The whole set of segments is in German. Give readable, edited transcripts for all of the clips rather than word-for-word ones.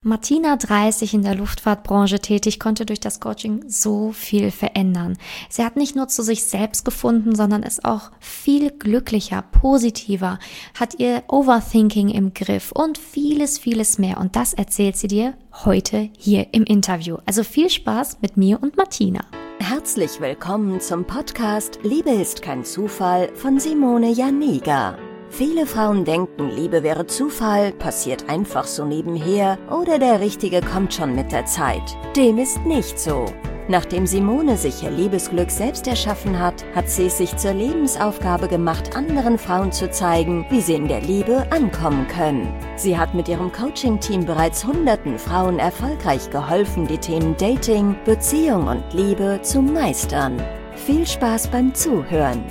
Martina, 30, in der Luftfahrtbranche tätig, konnte durch das Coaching so viel verändern. Sie hat nicht nur zu sich selbst gefunden, sondern ist auch viel glücklicher, positiver, hat ihr Overthinking im Griff und vieles, vieles mehr. Und das erzählt sie dir heute hier im Interview. Also viel Spaß mit mir und Martina. Herzlich willkommen zum Podcast Liebe ist kein Zufall von Simone Janiga. Viele Frauen denken, Liebe wäre Zufall, passiert einfach so nebenher oder der Richtige kommt schon mit der Zeit. Dem ist nicht so. Nachdem Simone sich ihr Liebesglück selbst erschaffen hat, hat sie es sich zur Lebensaufgabe gemacht, anderen Frauen zu zeigen, wie sie in der Liebe ankommen können. Sie hat mit ihrem Coaching-Team bereits hunderten Frauen erfolgreich geholfen, die Themen Dating, Beziehung und Liebe zu meistern. Viel Spaß beim Zuhören!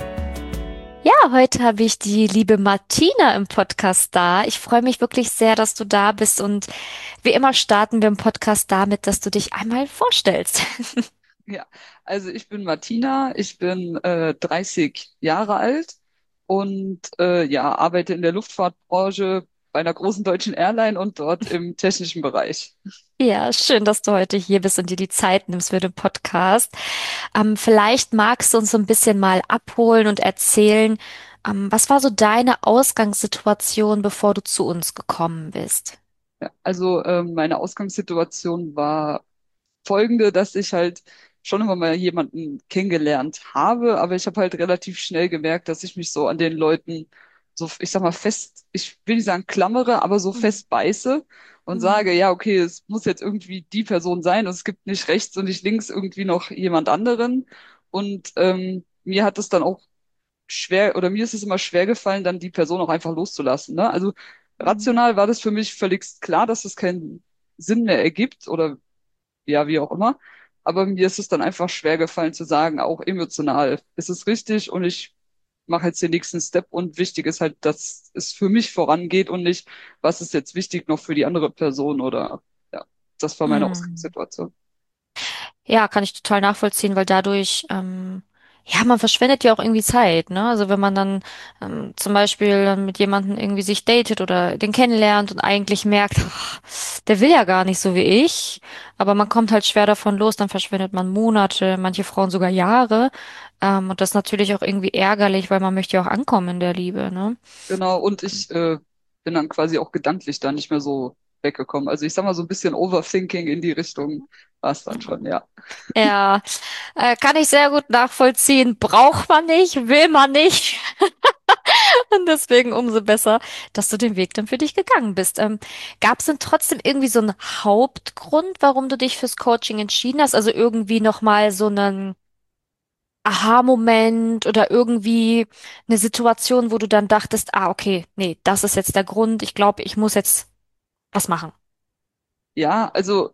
Ja, heute habe ich die liebe Martina im Podcast da. Ich freue mich wirklich sehr, dass du da bist und wie immer starten wir im Podcast damit, dass du dich einmal vorstellst. Ja, also ich bin Martina, ich bin 30 Jahre alt und ja, arbeite in der Luftfahrtbranche bei einer großen deutschen Airline und dort im technischen Bereich. Ja, schön, dass du heute hier bist und dir die Zeit nimmst für den Podcast. Vielleicht magst du uns so ein bisschen mal abholen und erzählen, was war so deine Ausgangssituation, bevor du zu uns gekommen bist? Ja, also meine Ausgangssituation war folgende, dass ich halt schon immer mal jemanden kennengelernt habe, aber ich habe halt relativ schnell gemerkt, dass ich mich so an den Leuten so, ich sag mal, fest, ich will nicht sagen klammere, aber so Mhm. fest beiße und sage, Mhm. ja, okay, es muss jetzt irgendwie die Person sein und es gibt nicht rechts und nicht links irgendwie noch jemand anderen. Und mir hat es dann auch schwer, oder mir ist es immer schwer gefallen, dann die Person auch einfach loszulassen, ne? Also Mhm. rational war das für mich völlig klar, dass es keinen Sinn mehr ergibt oder ja, wie auch immer. Aber mir ist es dann einfach schwer gefallen zu sagen, auch emotional ist es richtig und ich mache jetzt den nächsten Step und wichtig ist halt, dass es für mich vorangeht und nicht, was ist jetzt wichtig noch für die andere Person oder ja, das war meine Mhm. Ausgangssituation. Ja, kann ich total nachvollziehen, weil dadurch, ja, man verschwendet ja auch irgendwie Zeit, ne? Also wenn man dann zum Beispiel dann mit jemandem irgendwie sich datet oder den kennenlernt und eigentlich merkt, ach, der will ja gar nicht so wie ich, aber man kommt halt schwer davon los, dann verschwendet man Monate, manche Frauen sogar Jahre. Und das ist natürlich auch irgendwie ärgerlich, weil man möchte ja auch ankommen in der Liebe, ne? Genau, und ich bin dann quasi auch gedanklich da nicht mehr so weggekommen. Also ich sag mal so ein bisschen Overthinking in die Richtung war es dann schon, ja. Ja, kann ich sehr gut nachvollziehen. Braucht man nicht, will man nicht. Und deswegen umso besser, dass du den Weg dann für dich gegangen bist. Gab es denn trotzdem irgendwie so einen Hauptgrund, warum du dich fürs Coaching entschieden hast? Also irgendwie nochmal so einen Aha-Moment oder irgendwie eine Situation, wo du dann dachtest, ah, okay, nee, das ist jetzt der Grund. Ich glaube, ich muss jetzt was machen. Ja, also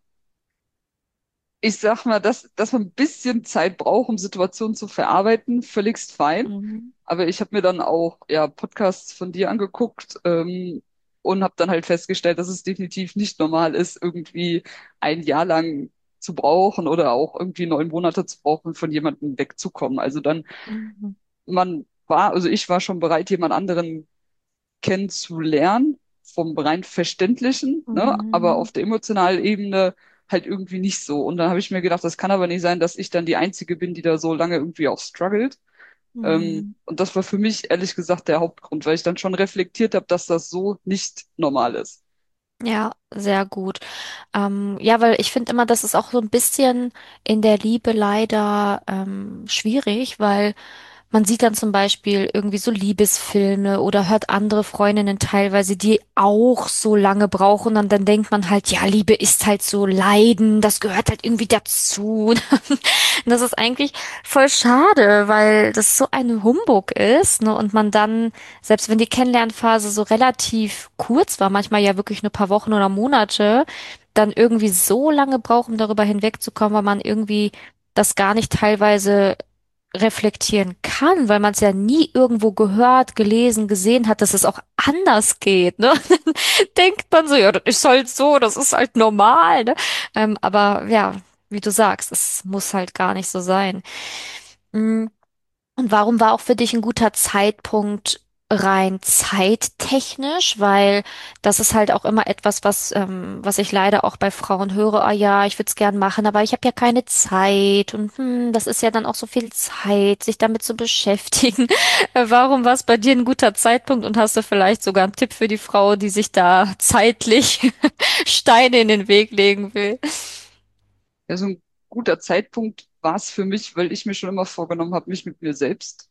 ich sag mal, dass man ein bisschen Zeit braucht, um Situationen zu verarbeiten, völligst fein. Mhm. Aber ich habe mir dann auch ja Podcasts von dir angeguckt und habe dann halt festgestellt, dass es definitiv nicht normal ist, irgendwie ein Jahr lang zu brauchen oder auch irgendwie 9 Monate zu brauchen, von jemandem wegzukommen. Also dann, Mhm. also ich war schon bereit, jemand anderen kennenzulernen, vom rein Verständlichen, ne? Aber Mhm. auf der emotionalen Ebene halt irgendwie nicht so. Und dann habe ich mir gedacht, das kann aber nicht sein, dass ich dann die Einzige bin, die da so lange irgendwie auch struggelt. Mhm. Und das war für mich ehrlich gesagt der Hauptgrund, weil ich dann schon reflektiert habe, dass das so nicht normal ist. Ja, sehr gut. Ja, weil ich finde immer, das ist auch so ein bisschen in der Liebe leider schwierig, weil man sieht dann zum Beispiel irgendwie so Liebesfilme oder hört andere Freundinnen teilweise, die auch so lange brauchen und dann denkt man halt, ja, Liebe ist halt so Leiden, das gehört halt irgendwie dazu. Und das ist eigentlich voll schade, weil das so ein Humbug ist, ne? Und man dann, selbst wenn die Kennenlernphase so relativ kurz war, manchmal ja wirklich nur ein paar Wochen oder Monate, dann irgendwie so lange braucht, um darüber hinwegzukommen, weil man irgendwie das gar nicht teilweise reflektieren kann, weil man es ja nie irgendwo gehört, gelesen, gesehen hat, dass es auch anders geht, ne? Dann denkt man so, ja, das ist halt so, das ist halt normal, ne? Aber ja, wie du sagst, es muss halt gar nicht so sein. Mm, Und warum war auch für dich ein guter Zeitpunkt? rein zeittechnisch, weil das ist halt auch immer etwas, was ich leider auch bei Frauen höre, ah ja, ich würde es gern machen, aber ich habe ja keine Zeit und das ist ja dann auch so viel Zeit, sich damit zu beschäftigen. Warum war es bei dir ein guter Zeitpunkt und hast du vielleicht sogar einen Tipp für die Frau, die sich da zeitlich Steine in den Weg legen will? Ja, so ein guter Zeitpunkt war es für mich, weil ich mir schon immer vorgenommen habe, mich mit mir selbst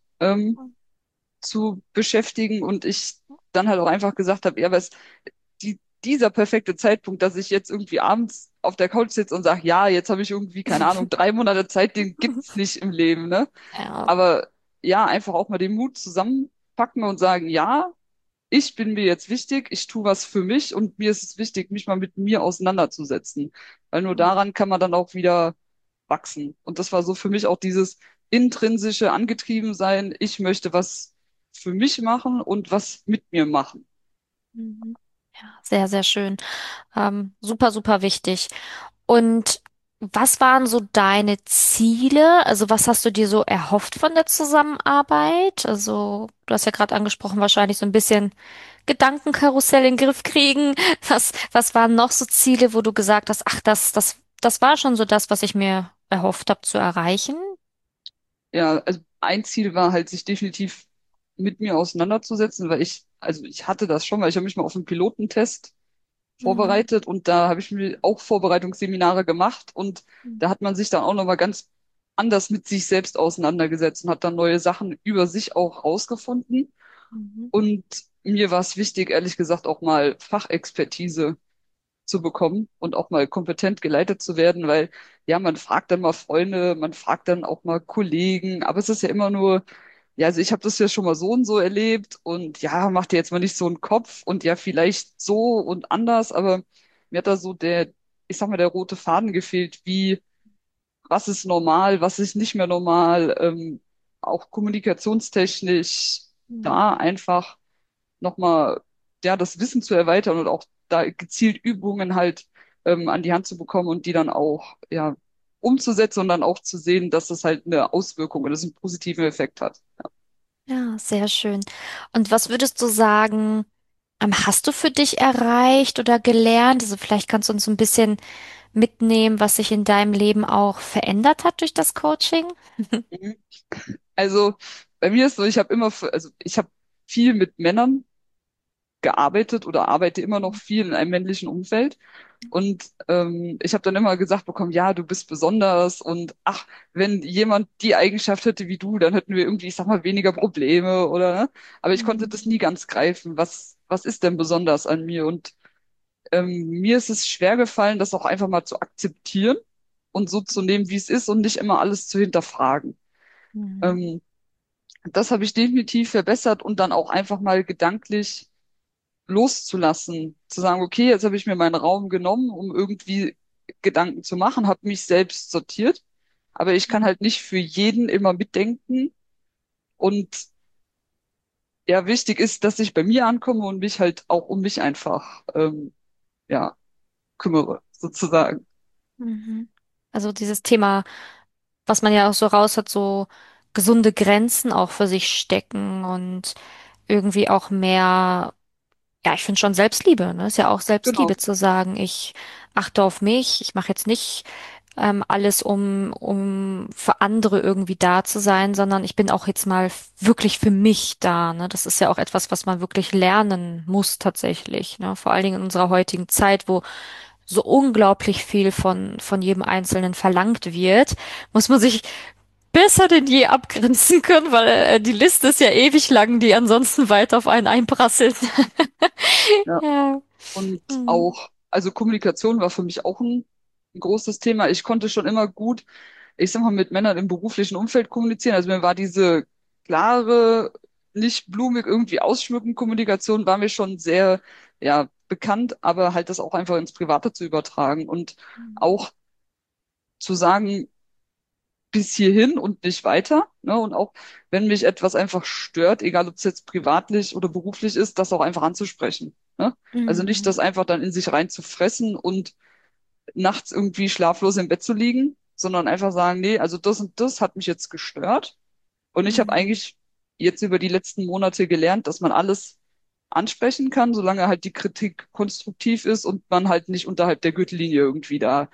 zu beschäftigen und ich dann halt auch einfach gesagt habe, ja, was dieser perfekte Zeitpunkt, dass ich jetzt irgendwie abends auf der Couch sitze und sage, ja, jetzt habe ich irgendwie, keine Ahnung, 3 Monate Zeit, den gibt's nicht im Leben, ne? Ja. Aber ja, einfach auch mal den Mut zusammenpacken und sagen, ja, ich bin mir jetzt wichtig, ich tue was für mich und mir ist es wichtig, mich mal mit mir auseinanderzusetzen. Weil nur daran kann man dann auch wieder wachsen. Und das war so für mich auch dieses intrinsische Angetriebensein. Ich möchte was für mich machen und was mit mir machen. Mhm. Ja, sehr, sehr schön. Super, super wichtig. Und was waren so deine Ziele? Also was hast du dir so erhofft von der Zusammenarbeit? Also du hast ja gerade angesprochen, wahrscheinlich so ein bisschen Gedankenkarussell in den Griff kriegen. Was waren noch so Ziele, wo du gesagt hast, ach, das war schon so das, was ich mir erhofft habe zu erreichen? Ja, also ein Ziel war halt, sich definitiv mit mir auseinanderzusetzen, weil also ich hatte das schon, weil ich habe mich mal auf einen Pilotentest Mhm. vorbereitet und da habe ich mir auch Vorbereitungsseminare gemacht und da hat man sich dann auch nochmal ganz anders mit sich selbst auseinandergesetzt und hat dann neue Sachen über sich auch rausgefunden. Mhm. Und mir war es wichtig, ehrlich gesagt, auch mal Fachexpertise zu bekommen und auch mal kompetent geleitet zu werden, weil ja, man fragt dann mal Freunde, man fragt dann auch mal Kollegen, aber es ist ja immer nur, ja, also ich habe das ja schon mal so und so erlebt und ja, mach dir jetzt mal nicht so einen Kopf und ja, vielleicht so und anders, aber mir hat da so ich sag mal, der rote Faden gefehlt, was ist normal, was ist nicht mehr normal, auch kommunikationstechnisch da Mhm. einfach nochmal, ja, das Wissen zu erweitern und auch da gezielt Übungen halt an die Hand zu bekommen und die dann auch, ja, umzusetzen und dann auch zu sehen, dass das halt eine Auswirkung oder das einen positiven Effekt hat. Ja, sehr schön. Und was würdest du sagen, hast du für dich erreicht oder gelernt? Also vielleicht kannst du uns ein bisschen mitnehmen, was sich in deinem Leben auch verändert hat durch das Coaching? Mhm. Also bei mir ist so, also ich habe viel mit Männern gearbeitet oder arbeite immer noch viel in einem männlichen Umfeld. Und ich habe dann immer gesagt bekommen, ja, du bist besonders und ach, wenn jemand die Eigenschaft hätte wie du, dann hätten wir irgendwie, ich sag mal, weniger Probleme oder ne? Aber ich konnte das Mhm. nie ganz greifen. Was ist denn besonders an mir? Und mir ist es schwer gefallen, das auch einfach mal zu akzeptieren und so zu nehmen, wie es ist und nicht immer alles zu hinterfragen. Mhm. Ähm, Das habe ich definitiv verbessert und dann auch einfach mal gedanklich loszulassen, zu sagen, okay, jetzt habe ich mir meinen Raum genommen, um irgendwie Gedanken zu machen, habe mich selbst sortiert, aber ich kann halt nicht für jeden immer mitdenken und ja, wichtig ist, dass ich bei mir ankomme und mich halt auch um mich einfach ja kümmere, sozusagen. Mhm. Also dieses Thema, was man ja auch so raus hat, so gesunde Grenzen auch für sich stecken und irgendwie auch mehr. Ja, ich finde schon Selbstliebe, ne? Ist ja auch Selbstliebe Genau. zu sagen, ich achte auf mich, ich mache jetzt nicht alles, um für andere irgendwie da zu sein, sondern ich bin auch jetzt mal wirklich für mich da, ne? Das ist ja auch etwas, was man wirklich lernen muss tatsächlich, ne? Vor allen Dingen in unserer heutigen Zeit, wo so unglaublich viel von jedem Einzelnen verlangt wird, muss man sich besser denn je abgrenzen können, weil die Liste ist ja ewig lang, die ansonsten weiter auf einen einprasselt. Ja. Ja. Und Mhm. auch, also Kommunikation war für mich auch ein großes Thema. Ich konnte schon immer gut, ich sag mal, mit Männern im beruflichen Umfeld kommunizieren. Also mir war diese klare, nicht blumig irgendwie ausschmücken Kommunikation war mir schon sehr, ja, bekannt, aber halt das auch einfach ins Private zu übertragen und auch zu sagen, bis hierhin und nicht weiter, ne? Und auch, wenn mich etwas einfach stört, egal ob es jetzt privatlich oder beruflich ist, das auch einfach anzusprechen, ne? Also nicht Mhm. das einfach dann in sich rein zu fressen und nachts irgendwie schlaflos im Bett zu liegen, sondern einfach sagen, nee, also das und das hat mich jetzt gestört. Und ich habe Mhm. eigentlich jetzt über die letzten Monate gelernt, dass man alles ansprechen kann, solange halt die Kritik konstruktiv ist und man halt nicht unterhalb der Gürtellinie irgendwie da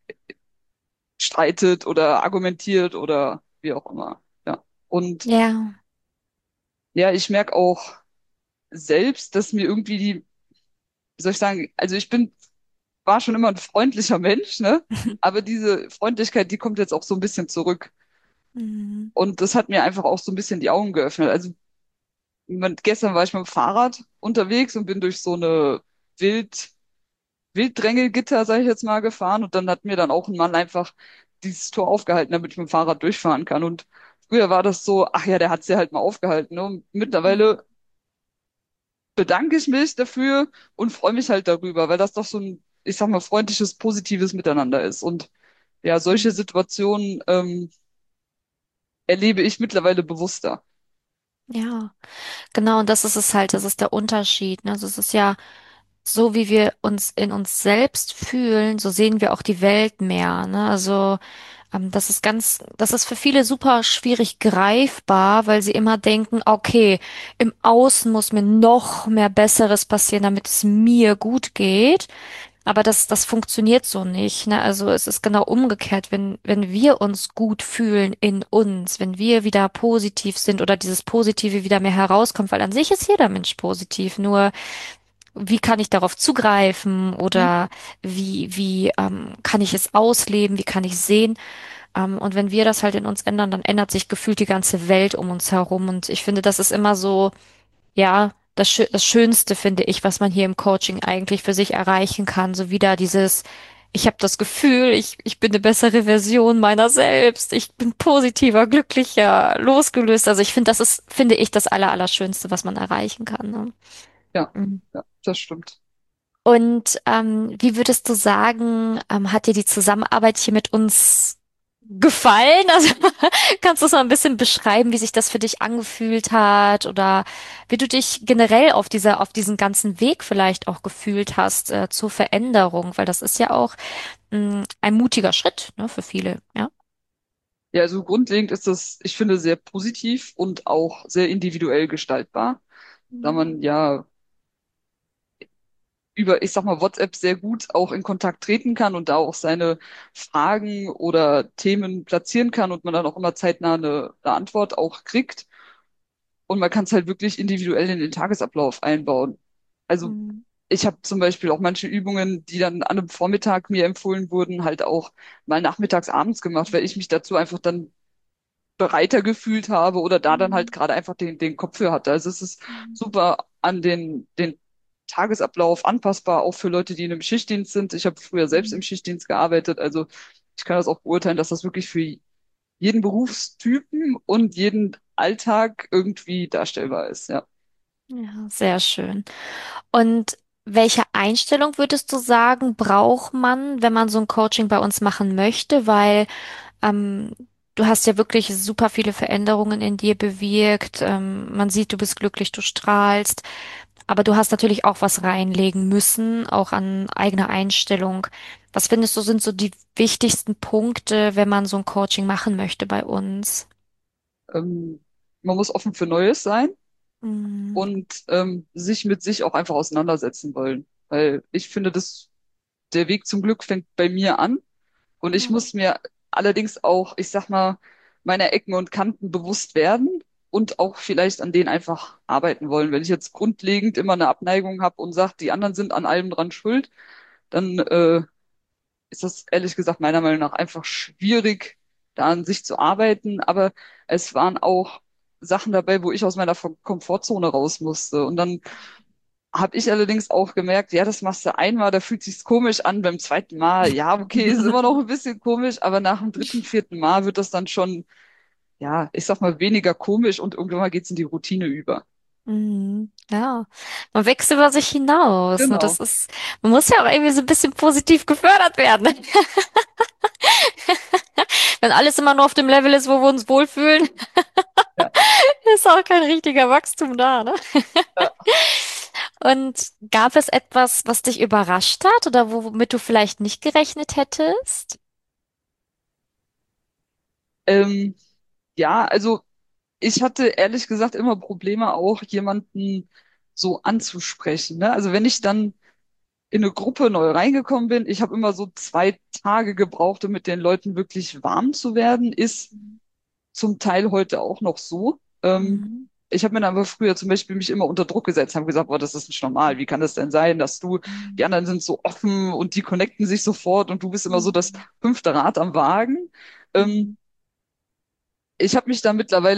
streitet oder argumentiert oder wie auch immer. Ja. Und Ja. ja, ich merke auch selbst, dass mir irgendwie die, wie soll ich sagen, also war schon immer ein freundlicher Mensch, ne? Aber diese Freundlichkeit, die kommt jetzt auch so ein bisschen zurück. Mhm. Und das hat mir einfach auch so ein bisschen die Augen geöffnet. Also gestern war ich mit dem Fahrrad unterwegs und bin durch so eine Wild Wilddrängelgitter, sage ich jetzt mal, gefahren und dann hat mir dann auch ein Mann einfach dieses Tor aufgehalten, damit ich mit dem Fahrrad durchfahren kann. Und früher war das so, ach ja, der hat's ja halt mal aufgehalten. Ne? Und Mhm. mittlerweile bedanke ich mich dafür und freue mich halt darüber, weil das doch so ein, ich sag mal, freundliches, positives Miteinander ist. Und ja, solche Mhm. Situationen erlebe ich mittlerweile bewusster. Ja, genau, und das ist es halt, das ist der Unterschied, ne? Also es ist ja so, wie wir uns in uns selbst fühlen, so sehen wir auch die Welt mehr, ne? Also das ist für viele super schwierig greifbar, weil sie immer denken, okay, im Außen muss mir noch mehr Besseres passieren, damit es mir gut geht. Aber das funktioniert so nicht, ne? Also es ist genau umgekehrt, wenn wir uns gut fühlen in uns, wenn wir wieder positiv sind oder dieses Positive wieder mehr herauskommt, weil an sich ist jeder Mensch positiv, nur wie kann ich darauf zugreifen Hm? oder wie kann ich es ausleben, wie kann ich sehen? Und wenn wir das halt in uns ändern, dann ändert sich gefühlt die ganze Welt um uns herum. Und ich finde, das ist immer so, ja, das Schönste, finde ich, was man hier im Coaching eigentlich für sich erreichen kann. So wieder dieses, ich habe das Gefühl, ich bin eine bessere Version meiner selbst. Ich bin positiver, glücklicher, losgelöst. Also ich finde, das ist, finde ich, das Allerschönste, was man erreichen kann. Ne? Ja, Mhm. ja, das stimmt. Und wie würdest du sagen, hat dir die Zusammenarbeit hier mit uns gefallen? Also kannst du es mal ein bisschen beschreiben, wie sich das für dich angefühlt hat oder wie du dich generell auf diesen ganzen Weg vielleicht auch gefühlt hast, zur Veränderung, weil das ist ja auch ein mutiger Schritt, ne, für viele, ja. Ja, also grundlegend ist das, ich finde, sehr positiv und auch sehr individuell gestaltbar, da Mhm. man ja über, ich sag mal, WhatsApp sehr gut auch in Kontakt treten kann und da auch seine Fragen oder Themen platzieren kann und man dann auch immer zeitnah eine Antwort auch kriegt. Und man kann es halt wirklich individuell in den Tagesablauf einbauen. Also Mhm. ich habe zum Beispiel auch manche Übungen, die dann an einem Vormittag mir empfohlen wurden, halt auch mal nachmittags, abends gemacht, weil ich mich dazu einfach dann bereiter gefühlt habe oder da dann halt Mhm. gerade einfach den Kopf für hatte. Also es ist super an den Tagesablauf anpassbar, auch für Leute, die in einem Schichtdienst sind. Ich habe früher selbst im Mhm. Schichtdienst gearbeitet, also ich kann das auch beurteilen, dass das wirklich für jeden Berufstypen und jeden Alltag irgendwie darstellbar ist, ja. Ja, sehr schön. Und welche Einstellung würdest du sagen, braucht man, wenn man so ein Coaching bei uns machen möchte? Weil Ähm, du hast ja wirklich super viele Veränderungen in dir bewirkt. Man sieht, du bist glücklich, du strahlst. Aber du hast natürlich auch was reinlegen müssen, auch an eigener Einstellung. Was findest du, sind so die wichtigsten Punkte, wenn man so ein Coaching machen möchte bei uns? Ähm, Man muss offen für Neues sein Mhm. und sich mit sich auch einfach auseinandersetzen wollen. Weil ich finde, der Weg zum Glück fängt bei mir an. Und ich Ja. muss mir allerdings auch, ich sag mal, meiner Ecken und Kanten bewusst werden und auch vielleicht an denen einfach arbeiten wollen. Wenn ich jetzt grundlegend immer eine Abneigung habe und sage, die anderen sind an allem dran schuld, dann ist das ehrlich gesagt meiner Meinung nach einfach schwierig, da an sich zu arbeiten. Aber es waren auch Sachen dabei, wo ich aus meiner Komfortzone raus musste. Und dann habe ich allerdings auch gemerkt, ja, das machst du einmal, da fühlt sich's komisch an, beim zweiten Mal, ja, okay, ist immer noch ein bisschen komisch, aber nach dem dritten, vierten Mal wird das dann schon, ja, ich sag mal, weniger komisch und irgendwann mal geht's in die Routine über. Mhm. Ja, man wächst über sich hinaus. Ne? Genau. Man muss ja auch irgendwie so ein bisschen positiv gefördert werden. Wenn alles immer nur auf dem Level ist, wo wir uns wohlfühlen, Ja, ist auch kein richtiger Wachstum da, ne? ja. Und gab es etwas, was dich überrascht hat oder womit du vielleicht nicht gerechnet hättest? Ähm, ja, also ich hatte ehrlich gesagt immer Probleme auch, jemanden so anzusprechen, ne? Also wenn ich dann in eine Gruppe neu reingekommen bin, ich habe immer so 2 Tage gebraucht, um mit den Leuten wirklich warm zu werden, ist zum Teil heute auch noch so. Mhm. Ich habe mir dann aber früher zum Beispiel mich immer unter Druck gesetzt, habe gesagt, boah, das ist nicht normal. Wie kann das denn sein, dass die Mhm. anderen sind so offen und die connecten sich sofort und du bist immer so das Mhm. 5. Rad am Wagen. Ähm, Mhm. Ich habe mich da mittlerweile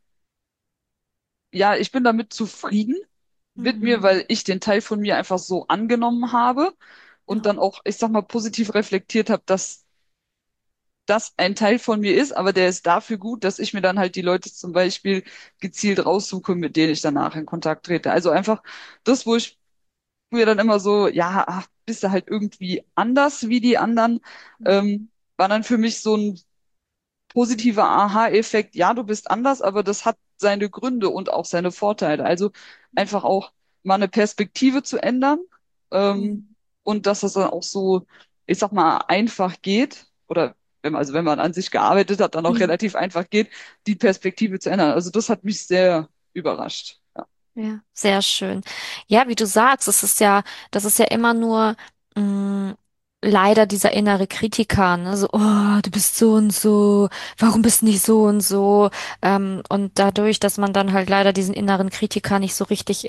ja, ich bin damit zufrieden mit mir, Mhm. weil ich den Teil von mir einfach so angenommen habe und Ja. dann auch, ich sag mal, positiv reflektiert habe, dass das ein Teil von mir ist, aber der ist dafür gut, dass ich mir dann halt die Leute zum Beispiel gezielt raussuche, mit denen ich danach in Kontakt trete. Also einfach das, wo ich früher dann immer so, ja, ach, bist du halt irgendwie anders wie die anderen, ähm, Mhm. war dann für mich so ein positiver Aha-Effekt. Ja, du bist anders, aber das hat seine Gründe und auch seine Vorteile. Also einfach auch mal eine Perspektive zu ändern, Mhm. und dass das dann auch so, ich sag mal, einfach geht oder also wenn man an sich gearbeitet hat, dann auch Mhm. relativ einfach geht, die Perspektive zu ändern. Also das hat mich sehr überrascht. Ja. Ja, sehr schön. Ja, wie du sagst, das ist ja immer nur mh, leider dieser innere Kritiker, ne? So, oh, du bist so und so, warum bist du nicht so und so? Und dadurch, dass man dann halt leider diesen inneren Kritiker nicht so richtig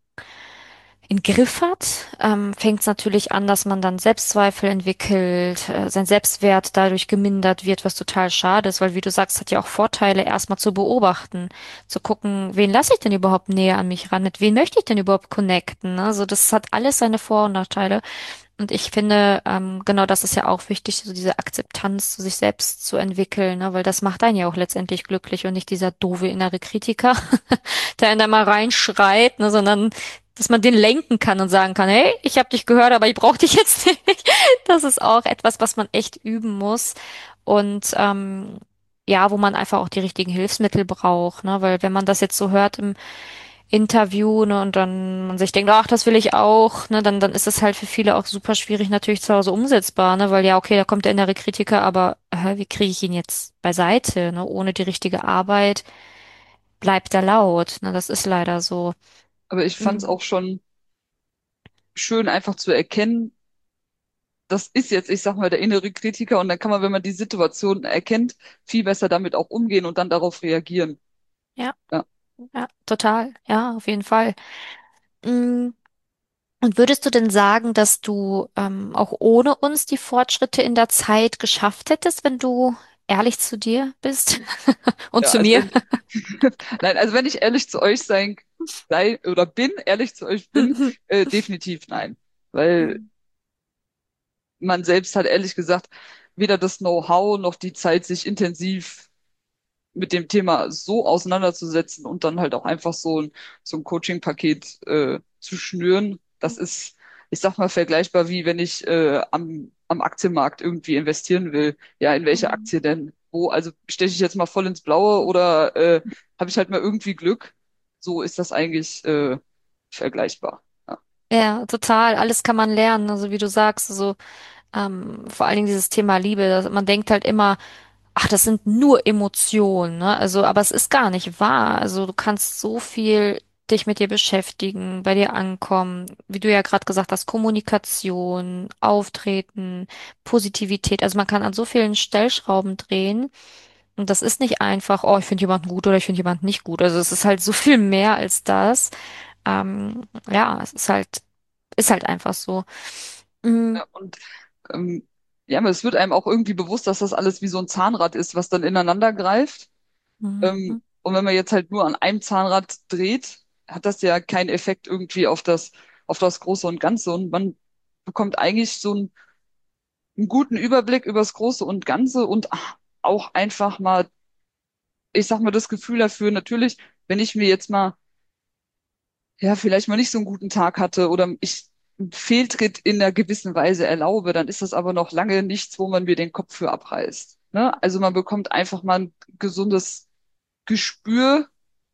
in Griff hat, fängt es natürlich an, dass man dann Selbstzweifel entwickelt, sein Selbstwert dadurch gemindert wird, was total schade ist, weil wie du sagst, hat ja auch Vorteile, erstmal zu beobachten, zu gucken, wen lasse ich denn überhaupt näher an mich ran, mit wem möchte ich denn überhaupt connecten, ne? Also das hat alles seine Vor- und Nachteile. Und ich finde, genau das ist ja auch wichtig, so diese Akzeptanz zu sich selbst zu entwickeln, ne? Weil das macht einen ja auch letztendlich glücklich und nicht dieser doofe innere Kritiker, der einen da mal reinschreit, ne? Sondern dass man den lenken kann und sagen kann, hey, ich habe dich gehört, aber ich brauche dich jetzt nicht. Das ist auch etwas, was man echt üben muss. Und ja, wo man einfach auch die richtigen Hilfsmittel braucht, ne? Weil wenn man das jetzt so hört im Interview, ne, und dann man sich denkt, ach, das will ich auch, ne, dann ist es halt für viele auch super schwierig natürlich zu Hause umsetzbar, ne, weil ja, okay, da kommt der innere Kritiker, aber wie kriege ich ihn jetzt beiseite, ne, ohne die richtige Arbeit bleibt er laut, ne, das ist leider so. Aber ich fand es Mhm. auch schon schön, einfach zu erkennen, das ist jetzt, ich sag mal, der innere Kritiker und dann kann man, wenn man die Situation erkennt, viel besser damit auch umgehen und dann darauf reagieren. Ja, Ja. ja, total, ja, auf jeden Fall. Mm, Und würdest du denn sagen, dass du auch ohne uns die Fortschritte in der Zeit geschafft hättest, wenn du ehrlich zu dir bist und Ja, zu also mir? wenn, nein, also wenn ich ehrlich zu euch sei oder bin, ehrlich zu euch bin, definitiv nein. Weil man selbst hat ehrlich gesagt weder das Know-how noch die Zeit, sich intensiv mit dem Thema so auseinanderzusetzen und dann halt auch einfach so ein Coaching-Paket zu schnüren. Das ist, ich sag mal, vergleichbar wie wenn ich am Aktienmarkt irgendwie investieren will. Ja, in welche Aktie denn? Wo, also steche ich jetzt mal voll ins Blaue oder habe ich halt mal irgendwie Glück? So ist das eigentlich vergleichbar. Ja. Ja, total. Alles kann man lernen. Also wie du sagst, also vor allen Dingen dieses Thema Liebe. Man denkt halt immer, ach, das sind nur Emotionen, ne? Also, aber es ist gar nicht wahr. Also du kannst so viel dich mit dir beschäftigen, bei dir ankommen, wie du ja gerade gesagt hast, Kommunikation, Auftreten, Positivität. Also man kann an so vielen Stellschrauben drehen. Und das ist nicht einfach, oh, ich finde jemanden gut oder ich finde jemanden nicht gut. Also es ist halt so viel mehr als das. Ja, es ist halt einfach so. Mm, Ja, und ähm, ja, aber es wird einem auch irgendwie bewusst, dass das alles wie so ein Zahnrad ist, was dann ineinander greift. mhm. Und wenn man jetzt halt nur an einem Zahnrad dreht, hat das ja keinen Effekt irgendwie auf das Große und Ganze. Und man bekommt eigentlich so einen guten Überblick über das Große und Ganze und auch einfach mal, ich sag mal, das Gefühl dafür, natürlich, wenn ich mir jetzt mal, ja, vielleicht mal nicht so einen guten Tag hatte oder ich einen Fehltritt in einer gewissen Weise erlaube, dann ist das aber noch lange nichts, wo man mir den Kopf für abreißt. Ne? Also man bekommt einfach mal ein gesundes Gespür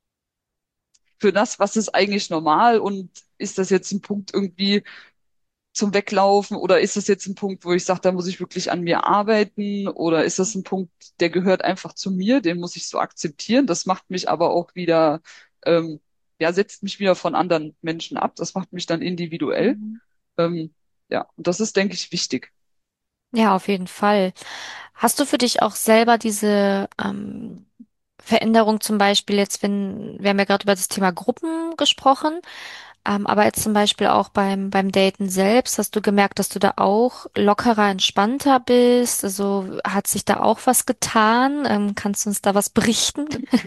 für das, was ist eigentlich normal und ist das jetzt ein Punkt irgendwie, zum Weglaufen oder ist das jetzt ein Punkt, wo ich sage, da muss ich wirklich an mir arbeiten oder ist das ein Punkt, der gehört einfach zu mir, den muss ich so akzeptieren. Das macht mich aber auch wieder, ähm, ja, setzt mich wieder von anderen Menschen ab. Das macht mich dann individuell. Mhm. Ähm, ja, und das ist, denke ich, wichtig. Ja, auf jeden Fall. Hast du für dich auch selber diese Veränderung zum Beispiel jetzt, wir haben ja gerade über das Thema Gruppen gesprochen, aber jetzt zum Beispiel auch beim Daten selbst, hast du gemerkt, dass du da auch lockerer, entspannter bist? Also hat sich da auch was getan? Kannst du uns da was berichten?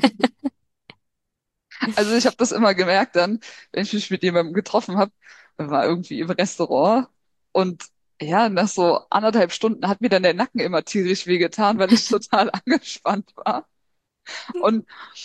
Also ich habe das immer gemerkt dann, wenn ich mich mit jemandem getroffen habe, war irgendwie im Restaurant und ja, nach so 1,5 Stunden hat mir dann der Nacken immer tierisch wehgetan, weil ich total angespannt war. Und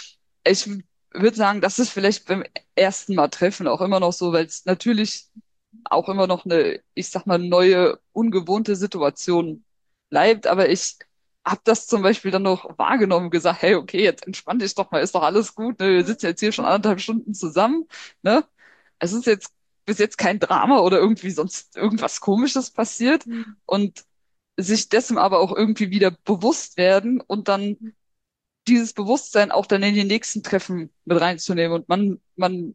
ich würde sagen, das ist vielleicht beim ersten Mal treffen auch immer noch so, weil es natürlich auch immer noch eine, ich sag mal, neue, ungewohnte Situation bleibt. Aber ich habe das zum Beispiel dann noch wahrgenommen und gesagt, hey, okay, jetzt entspann dich doch mal, ist doch alles gut. Ne? Wir sitzen jetzt hier schon 1,5 Stunden zusammen. Ne? Es ist jetzt bis jetzt kein Drama oder irgendwie sonst irgendwas Komisches passiert. Und sich dessen aber auch irgendwie wieder bewusst werden und dann dieses Bewusstsein auch dann in die nächsten Treffen mit reinzunehmen. Und man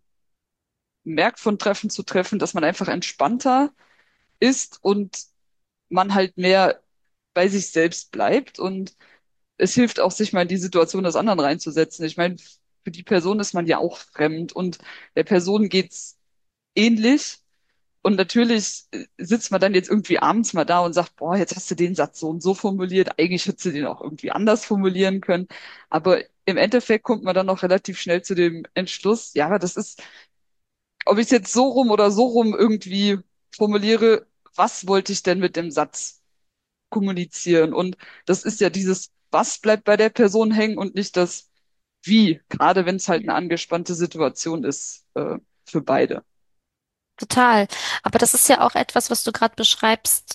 merkt von Treffen zu Treffen, dass man einfach entspannter ist und man halt mehr bei sich selbst bleibt. Und es hilft auch, sich mal in die Situation des anderen reinzusetzen. Ich meine, für die Person ist man ja auch fremd und der Person geht's ähnlich. Und natürlich sitzt man dann jetzt irgendwie abends mal da und sagt, boah, jetzt hast du den Satz so und so formuliert. Eigentlich hättest du den auch irgendwie anders formulieren können. Aber im Endeffekt kommt man dann auch relativ schnell zu dem Entschluss, ja, das ist, ob ich es jetzt so rum oder so rum irgendwie formuliere, was wollte ich denn mit dem Satz kommunizieren? Und das ist ja dieses, was bleibt bei der Person hängen und nicht das Wie, gerade wenn es halt eine angespannte Situation ist, für beide. Total. Aber das ist ja auch etwas, was du gerade beschreibst,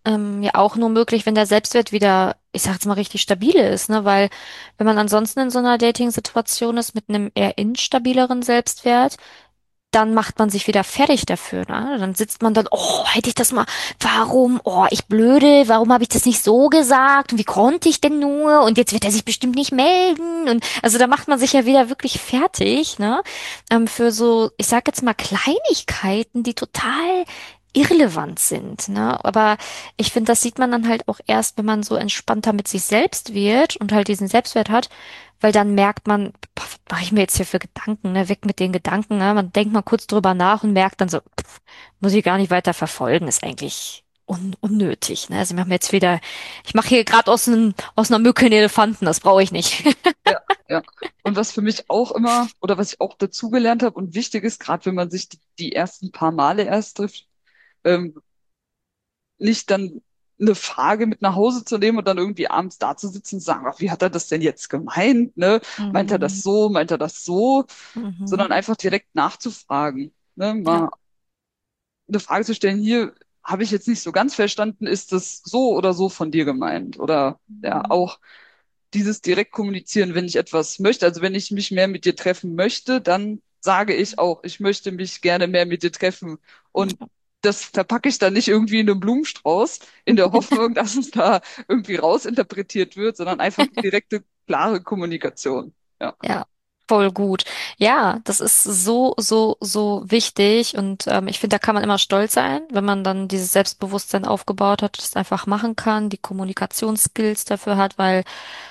ja auch nur möglich, wenn der Selbstwert wieder, ich sag jetzt mal, richtig stabil ist, ne? Weil wenn man ansonsten in so einer Dating-Situation ist mit einem eher instabileren Selbstwert, dann macht man sich wieder fertig dafür, ne? Dann sitzt man dann, oh, hätte ich das mal, warum, oh, ich blöde, warum habe ich das nicht so gesagt? Und wie konnte ich denn nur? Und jetzt wird er sich bestimmt nicht melden. Und also da macht man sich ja wieder wirklich fertig, ne? Für so, ich sag jetzt mal, Kleinigkeiten, die total irrelevant sind, ne? Aber ich finde, das sieht man dann halt auch erst, wenn man so entspannter mit sich selbst wird und halt diesen Selbstwert hat, weil dann merkt man, boah, was mache ich mir jetzt hier für Gedanken, ne? Weg mit den Gedanken, ne? Man denkt mal kurz drüber nach und merkt dann so, muss ich gar nicht weiter verfolgen, ist eigentlich unnötig, ne? Also ich mache hier gerade aus einer Mücke einen Elefanten, das brauche ich nicht. Ja, ja. Und was für mich auch immer, oder was ich auch dazugelernt habe und wichtig ist, gerade wenn man sich die ersten paar Male erst trifft, ähm, nicht dann eine Frage mit nach Hause zu nehmen und dann irgendwie abends da zu sitzen und sagen, ach, wie hat er das denn jetzt gemeint, ne? Meint er das Mhm. so, meint er das so? Mhm. Sondern einfach direkt nachzufragen, ne? Ja. Mal eine Frage zu stellen, hier habe ich jetzt nicht so ganz verstanden, ist das so oder so von dir gemeint? Oder ja, Mhm. auch dieses direkt kommunizieren, wenn ich etwas möchte. Also wenn ich mich mehr mit dir treffen möchte, dann sage ich auch, ich möchte mich gerne mehr mit dir treffen. Und das verpacke ich dann nicht irgendwie in einen Blumenstrauß, in der Hoffnung, dass es da irgendwie rausinterpretiert wird, sondern einfach direkte, klare Kommunikation. Ja, Ja, voll gut. Ja, das ist so wichtig und ich finde, da kann man immer stolz sein, wenn man dann dieses Selbstbewusstsein aufgebaut hat, das einfach machen kann, die Kommunikationsskills dafür hat, weil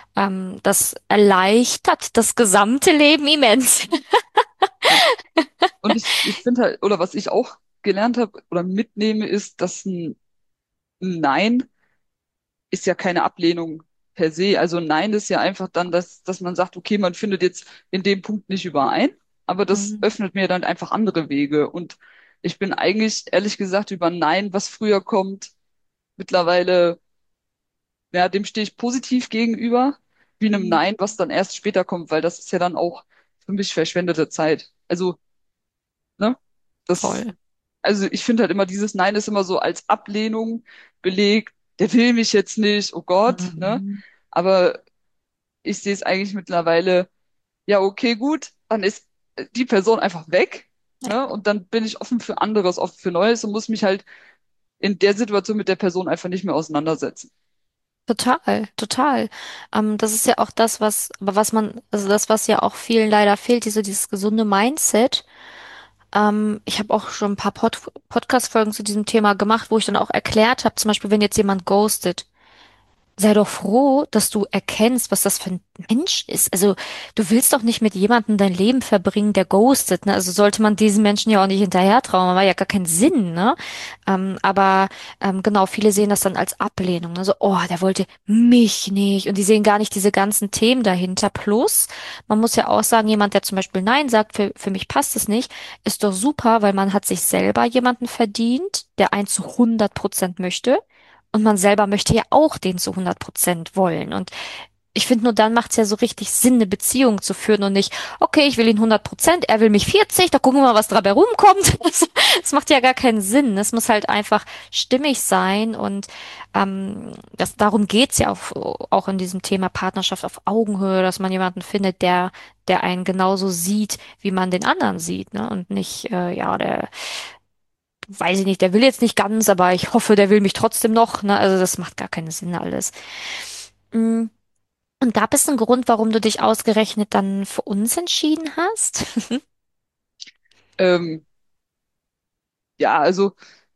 das erleichtert das gesamte Leben immens. ja. Und ich finde halt, oder was ich auch gelernt habe oder mitnehme, ist, dass ein Nein ist ja keine Ablehnung per se. Also Nein ist ja einfach dann, dass man sagt, okay, man findet jetzt in dem Punkt nicht überein, aber das Mhm. öffnet mir dann einfach andere Wege. Und ich bin eigentlich, ehrlich gesagt, über ein Nein, was früher kommt, mittlerweile, ja, dem stehe ich positiv gegenüber, wie einem Mhm. Nein, was dann erst später kommt, weil das ist ja dann auch für mich verschwendete Zeit. Also, ne, das, Voll. also ich finde halt immer, dieses Nein ist immer so als Ablehnung belegt, der will mich jetzt nicht, oh Gott, ne? Mhm. Aber ich sehe es eigentlich mittlerweile, ja, okay, gut, dann ist die Person einfach weg, Ja. ne? Und dann bin ich offen für anderes, offen für Neues und muss mich halt in der Situation mit der Person einfach nicht mehr auseinandersetzen. Total, total. Das ist ja auch das, was man, also das, was ja auch vielen leider fehlt, dieses gesunde Mindset. Ich habe auch schon ein paar Podcast-Folgen zu diesem Thema gemacht, wo ich dann auch erklärt habe, zum Beispiel, wenn jetzt jemand ghostet. Sei doch froh, dass du erkennst, was das für ein Mensch ist. Also, du willst doch nicht mit jemandem dein Leben verbringen, der ghostet, ne? Also sollte man diesen Menschen ja auch nicht hinterher trauen, war ja gar keinen Sinn, ne? Aber genau, viele sehen das dann als Ablehnung, ne? So, oh, der wollte mich nicht. Und die sehen gar nicht diese ganzen Themen dahinter. Plus, man muss ja auch sagen, jemand, der zum Beispiel Nein sagt, für mich passt es nicht, ist doch super, weil man hat sich selber jemanden verdient, der einen zu 100% möchte. Und man selber möchte ja auch den zu 100% wollen. Und ich finde, nur dann macht es ja so richtig Sinn, eine Beziehung zu führen und nicht, okay, ich will ihn 100%, er will mich 40, da gucken wir mal, was dabei rumkommt. Das macht ja gar keinen Sinn. Es muss halt einfach stimmig sein und darum geht's ja auch in diesem Thema Partnerschaft auf Augenhöhe, dass man jemanden findet, der einen genauso sieht, wie man den anderen sieht, ne? Und nicht, ja, der weiß ich nicht, der will jetzt nicht ganz, aber ich hoffe, der will mich trotzdem noch, ne? Also das macht gar keinen Sinn alles. Mm. Und gab es einen Grund, warum du dich ausgerechnet dann für uns entschieden hast? Ähm, ja, also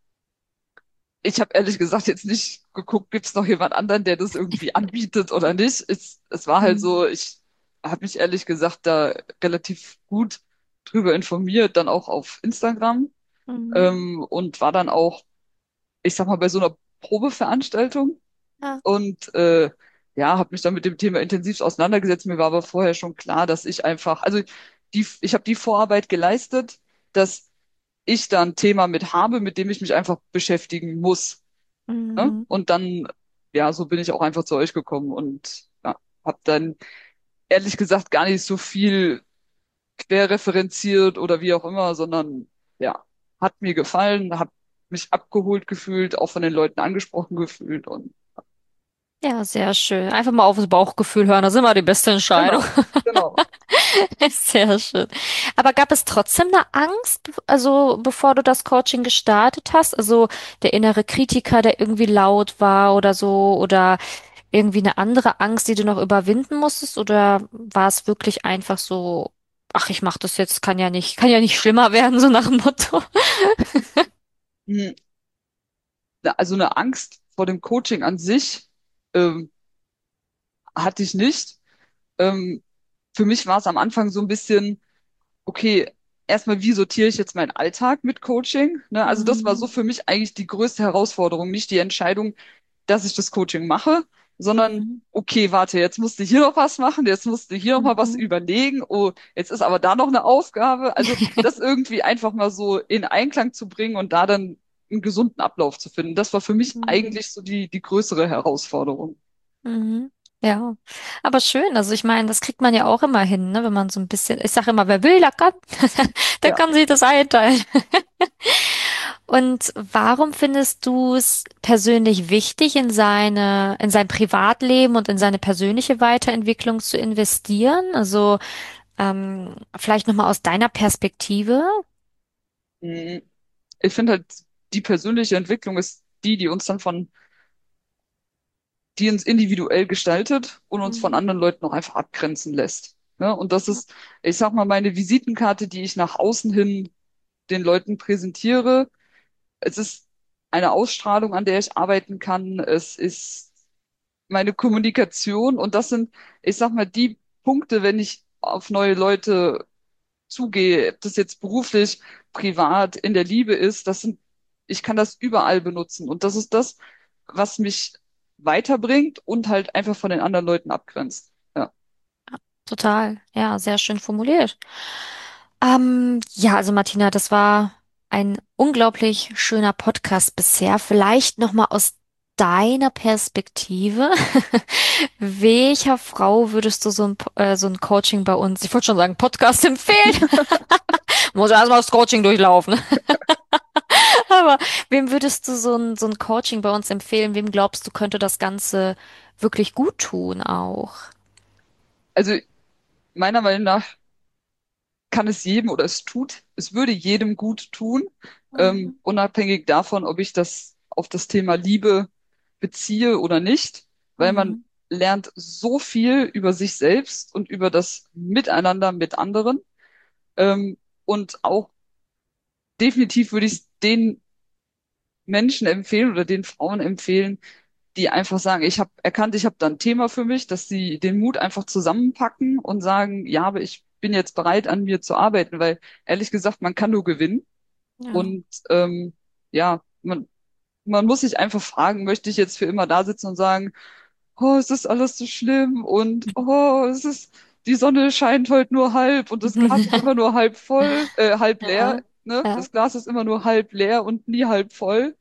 ich habe ehrlich gesagt jetzt nicht geguckt, gibt es noch jemand anderen, der das irgendwie anbietet oder nicht. Es war halt Mhm. so, ich habe mich ehrlich gesagt da relativ gut drüber informiert, dann auch auf Instagram, Mhm. und war dann auch, ich sag mal, bei so einer Probeveranstaltung Ja. und ja, habe mich dann mit dem Thema intensiv auseinandergesetzt. Mir war aber vorher schon klar, dass ich einfach, also ich habe die Vorarbeit geleistet, dass ich da ein Thema mit habe, mit dem ich mich einfach beschäftigen muss. Ne? Mhm. Und dann, ja, so bin ich auch einfach zu euch gekommen und ja, habe dann ehrlich gesagt gar nicht so viel querreferenziert oder wie auch immer, sondern ja, hat mir gefallen, habe mich abgeholt gefühlt, auch von den Leuten angesprochen gefühlt und Ja, sehr schön. Einfach mal aufs Bauchgefühl hören, das ist immer die beste Entscheidung. genau, genau. Sehr schön. Aber gab es trotzdem eine Angst, also bevor du das Coaching gestartet hast? Also der innere Kritiker, der irgendwie laut war oder so, oder irgendwie eine andere Angst, die du noch überwinden musstest? Oder war es wirklich einfach so, ach, ich mach das jetzt, kann ja nicht schlimmer werden, so nach dem Motto? Hm, also eine Angst vor dem Coaching an sich ähm, hatte ich nicht. Ähm, für mich war es am Anfang so ein bisschen, okay, erstmal, wie sortiere ich jetzt meinen Alltag mit Coaching? Ne? Also das war so Mhm. für mich eigentlich die größte Herausforderung, nicht die Entscheidung, dass ich das Coaching mache, sondern Mhm. okay, warte, jetzt musst du hier noch was machen, jetzt musst du hier noch mal was Mhm. überlegen, oh, jetzt ist aber da noch eine Aufgabe. Also das irgendwie einfach mal so in Einklang zu bringen und da dann einen gesunden Ablauf zu finden, das war für mich Mhm. eigentlich so die größere Herausforderung. Mhm. Ja, aber schön. Also ich meine, das kriegt man ja auch immer hin, ne? Wenn man so ein bisschen, ich sage immer, wer will, der kann, der Ja. kann sich das einteilen. Und warum findest du es persönlich wichtig, in sein Privatleben und in seine persönliche Weiterentwicklung zu investieren? Also vielleicht nochmal aus deiner Perspektive. Mhm. Ich finde halt, die persönliche Entwicklung ist die, die uns individuell gestaltet und uns von Mhm. anderen Leuten auch einfach abgrenzen lässt. Ne? Und das ist, ich sag mal, meine Visitenkarte, die ich nach außen hin den Leuten präsentiere. Es ist eine Ausstrahlung, an der ich arbeiten kann. Es ist meine Kommunikation und das sind, ich sag mal, die Punkte, wenn ich auf neue Leute zugehe, ob das jetzt beruflich, privat, in der Liebe ist, ich kann das überall benutzen. Und das ist das, was mich weiterbringt und halt einfach von den anderen Leuten abgrenzt. Ja. Total. Ja, sehr schön formuliert. Ja, also Martina, das war ein unglaublich schöner Podcast bisher. Vielleicht nochmal aus deiner Perspektive. Welcher Frau würdest du so ein Coaching bei uns, ich wollte schon sagen, Podcast empfehlen? Muss erstmal das Coaching durchlaufen. Aber wem würdest du so ein Coaching bei uns empfehlen? Wem glaubst du, könnte das Ganze wirklich gut tun auch? Also meiner Meinung nach kann es jedem oder es würde jedem gut tun, Mhm. unabhängig davon, ob ich das auf das Thema Liebe beziehe oder nicht, weil man Mhm. lernt so viel über sich selbst und über das Miteinander mit anderen. Und auch definitiv würde ich es den Menschen empfehlen oder den Frauen empfehlen, die einfach sagen, ich habe erkannt, ich habe da ein Thema für mich, dass sie den Mut einfach zusammenpacken und sagen, ja, aber ich bin jetzt bereit, an mir zu arbeiten, weil ehrlich gesagt, man kann nur gewinnen. Ja. Und ja, man muss sich einfach fragen, möchte ich jetzt für immer da sitzen und sagen, oh, es ist alles so schlimm und oh, die Sonne scheint heute nur halb und das Glas ist immer nur halb voll, halb leer, Ja, ne? ja, Das Glas ist immer nur halb leer und nie halb voll.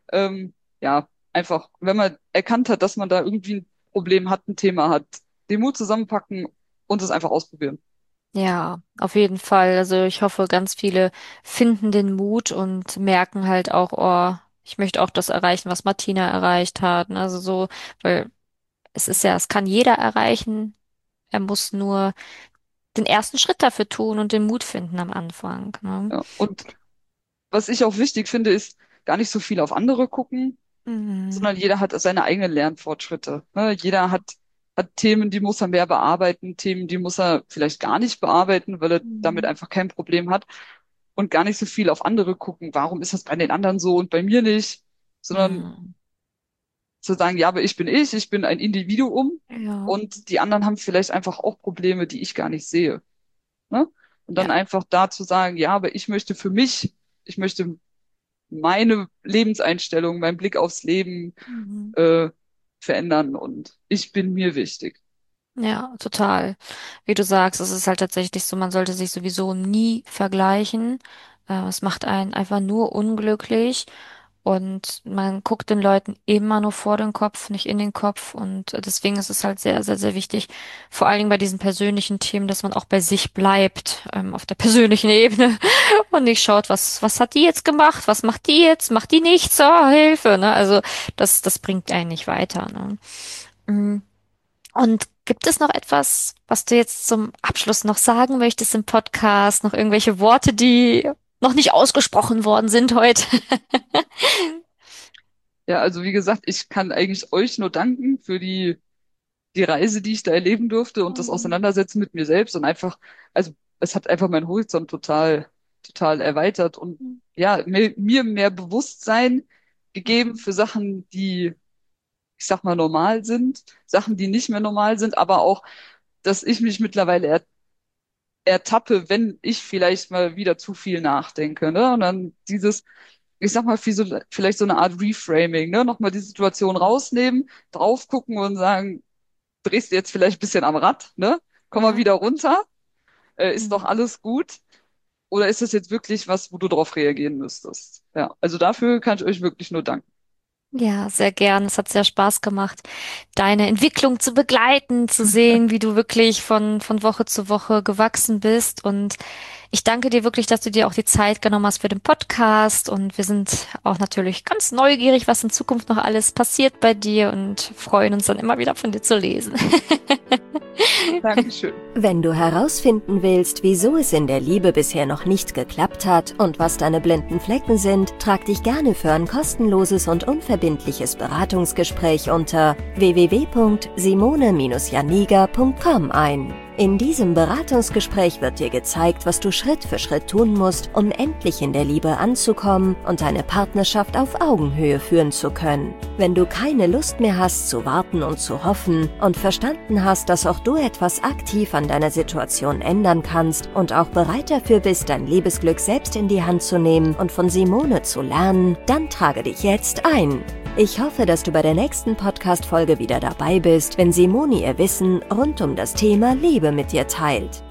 Ja, einfach, wenn man erkannt hat, dass man da irgendwie ein Problem hat, ein Thema hat, den Mut zusammenpacken und es einfach ausprobieren. ja, auf jeden Fall. Also ich hoffe, ganz viele finden den Mut und merken halt auch, oh, ich möchte auch das erreichen, was Martina erreicht hat. Ne? Also so, weil es ist ja, es kann jeder erreichen. Er muss nur den ersten Schritt dafür tun und den Mut finden am Anfang. Ne? Ja. Und was ich auch wichtig finde, ist gar nicht so viel auf andere gucken, Mhm. sondern jeder hat seine eigenen Lernfortschritte. Ne? Jeder hat Themen, die muss er mehr bearbeiten, Themen, die muss er vielleicht gar nicht bearbeiten, weil er damit Mhm. einfach kein Problem hat und gar nicht so viel auf andere gucken. Warum ist das bei den anderen so und bei mir nicht? Sondern Mhm. zu sagen, ja, aber ich bin ein Individuum Ja, und die anderen haben vielleicht einfach auch Probleme, die ich gar nicht sehe. Ne? Und ja. dann einfach da zu sagen, ja, aber ich möchte für mich, ich möchte meine Lebenseinstellung, meinen Blick aufs Leben Mhm. äh, verändern und ich bin mir wichtig. Ja, total. Wie du sagst, es ist halt tatsächlich so, man sollte sich sowieso nie vergleichen. Es macht einen einfach nur unglücklich und man guckt den Leuten immer nur vor den Kopf, nicht in den Kopf. Und deswegen ist es halt sehr, sehr, sehr wichtig, vor allen Dingen bei diesen persönlichen Themen, dass man auch bei sich bleibt, auf der persönlichen Ebene und nicht schaut, was hat die jetzt gemacht? Was macht die jetzt? Macht die nichts? Oh, Hilfe, ne? Also das bringt einen nicht weiter, ne? Mm. Und gibt es noch etwas, was du jetzt zum Abschluss noch sagen möchtest im Podcast? Noch irgendwelche Worte, die noch nicht ausgesprochen worden sind heute? Ja, also wie gesagt, ich kann eigentlich euch nur danken für die Reise, die ich da erleben durfte und das Mhm. Auseinandersetzen mit mir selbst und einfach, also es hat einfach meinen Horizont total erweitert und ja, mir mehr Bewusstsein gegeben Mhm. für Sachen, die, ich sag mal, normal sind, Sachen, die nicht mehr normal sind, aber auch, dass ich mich mittlerweile ertappe, wenn ich vielleicht mal wieder zu viel nachdenke, ne? Und dann ich sag mal, vielleicht so eine Art Reframing, ne? Nochmal die Situation rausnehmen, drauf gucken und sagen, drehst du jetzt vielleicht ein bisschen am Rad, ne? Komm mal Ja. wieder runter, ist doch Mhm. alles gut? Oder ist das jetzt wirklich was, wo du drauf reagieren müsstest? Ja, also dafür kann ich euch wirklich nur danken. Ja, sehr gern. Es hat sehr Spaß gemacht, deine Entwicklung zu begleiten, zu sehen, wie du wirklich von Woche zu Woche gewachsen bist. Und ich danke dir wirklich, dass du dir auch die Zeit genommen hast für den Podcast. Und wir sind auch natürlich ganz neugierig, was in Zukunft noch alles passiert bei dir und freuen uns dann immer wieder von dir zu lesen. Dankeschön. Wenn du herausfinden willst, wieso es in der Liebe bisher noch nicht geklappt hat und was deine blinden Flecken sind, trag dich gerne für ein kostenloses und unverbindliches Beratungsgespräch unter www.simone-janiga.com ein. In diesem Beratungsgespräch wird dir gezeigt, was du Schritt für Schritt tun musst, um endlich in der Liebe anzukommen und deine Partnerschaft auf Augenhöhe führen zu können. Wenn du keine Lust mehr hast zu warten und zu hoffen und verstanden hast, dass auch du etwas aktiv an deiner Situation ändern kannst und auch bereit dafür bist, dein Liebesglück selbst in die Hand zu nehmen und von Simone zu lernen, dann trage dich jetzt ein. Ich hoffe, dass du bei der nächsten Podcast-Folge wieder dabei bist, wenn Simone ihr Wissen rund um das Thema Liebe mit dir teilt.